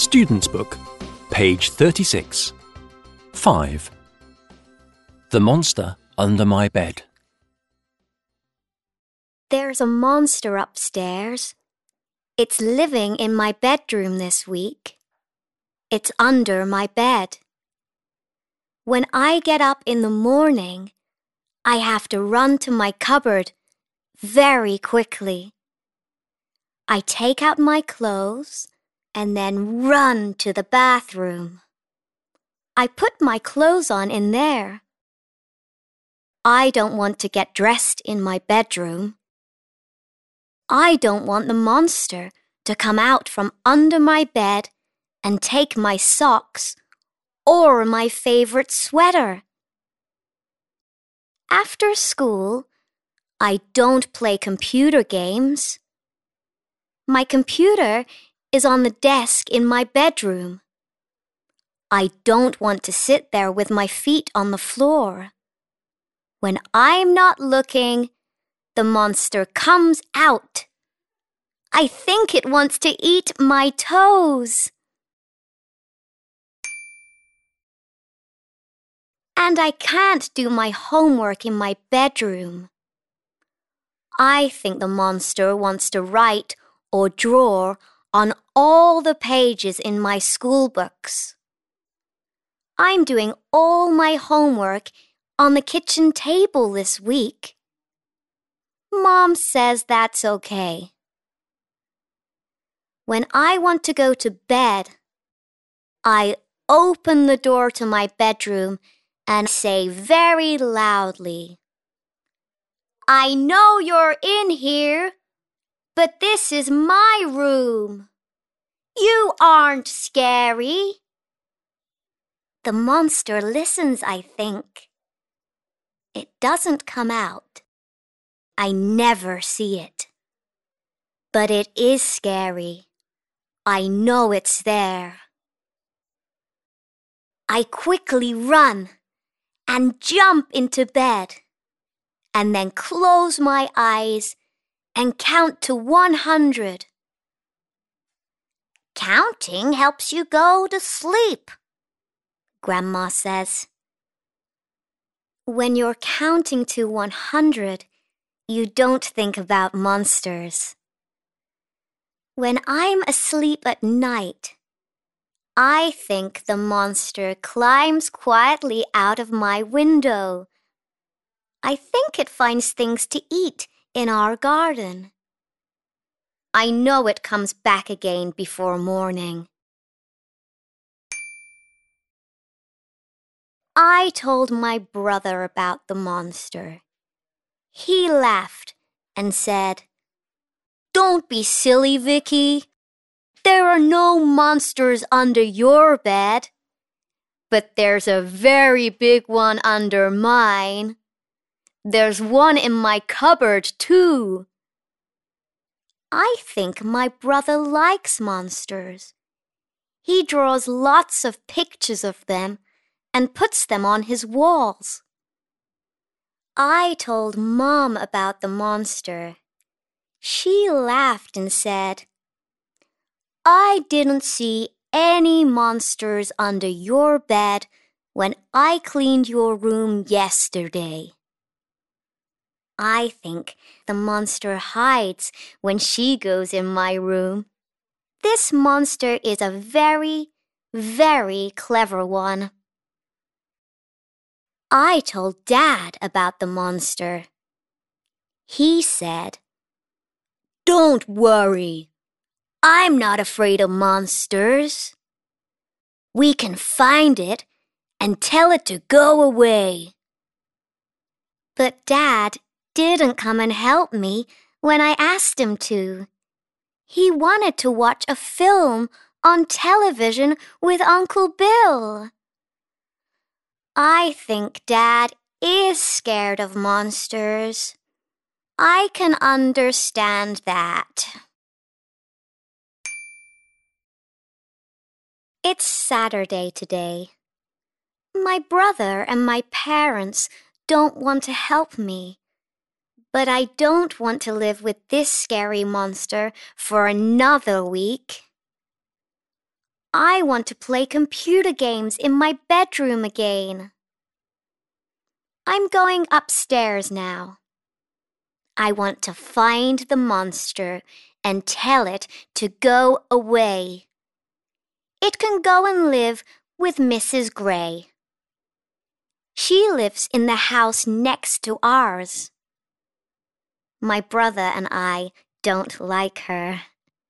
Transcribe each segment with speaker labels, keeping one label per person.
Speaker 1: Student's Book, page 36. 5. The Monster Under My Bed.
Speaker 2: There's a monster upstairs. It's living in my bedroom this week. It's under my bed. When I get up in the morning, I have to run to my cupboard very quickly. I take out my clothes and then run to the bathroom. I put my clothes on in there. I don't want to get dressed in my bedroom. I don't want the monster to come out from under my bed and take my socks or my favorite sweater. After school, I don't play computer games. My computer is on the desk in my bedroom. I don't want to sit there with my feet on the floor. When I'm not looking, the monster comes out. I think it wants to eat my toes. And I can't do my homework in my bedroom. I think the monster wants to write or draw on all the pages in my school books. I'm doing all my homework on the kitchen table this week. Mom says that's okay. When I want to go to bed, I open the door to my bedroom and say very loudly, "I know you're in here, but this is my room. You aren't scary." The monster listens, I think. It doesn't come out. I never see it. But it is scary. I know it's there. I quickly run and jump into bed, and then close my eyes and count to 100. Counting helps you go to sleep, Grandma says. When you're counting to 100, you don't think about monsters. When I'm asleep at night, I think the monster climbs quietly out of my window. I think it finds things to eat in our garden. I know it comes back again before morning. I told my brother about the monster. He laughed and said, "Don't be silly, Vicky. There are no monsters under your bed. But there's a very big one under mine. There's one in my cupboard, too." I think my brother likes monsters. He draws lots of pictures of them and puts them on his walls. I told Mom about the monster. She laughed and said, "I didn't see any monsters under your bed when I cleaned your room yesterday." I think the monster hides when she goes in my room. This monster is a very, very clever one. I told Dad about the monster. He said, "Don't worry. I'm not afraid of monsters. We can find it and tell it to go away." But Dad didn't come and help me when I asked him to. He wanted to watch a film on television with Uncle Bill. I think Dad is scared of monsters. I can understand that. It's Saturday today. My brother and my parents don't want to help me, but I don't want to live with this scary monster for another week. I want to play computer games in my bedroom again. I'm going upstairs now. I want to find the monster and tell it to go away. It can go and live with Mrs. Gray. She lives in the house next to ours. My brother and I don't like her.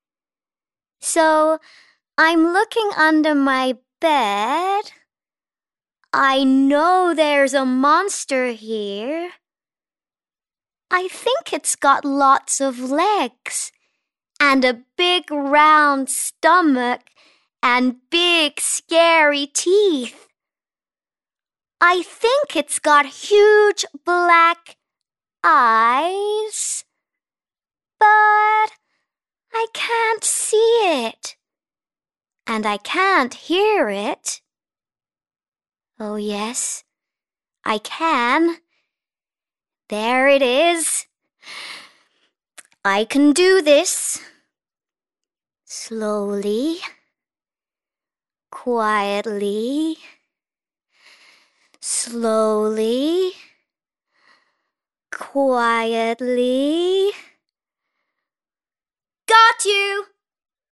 Speaker 2: So I'm looking under my bed. I know there's a monster here. I think it's got lots of legs and a big round stomach and big scary teeth. I think it's got huge black eyes, but I can't see it, and I can't hear it. Oh yes, I can. There it is. I can do this. Slowly, quietly, slowly, quietly. Got you!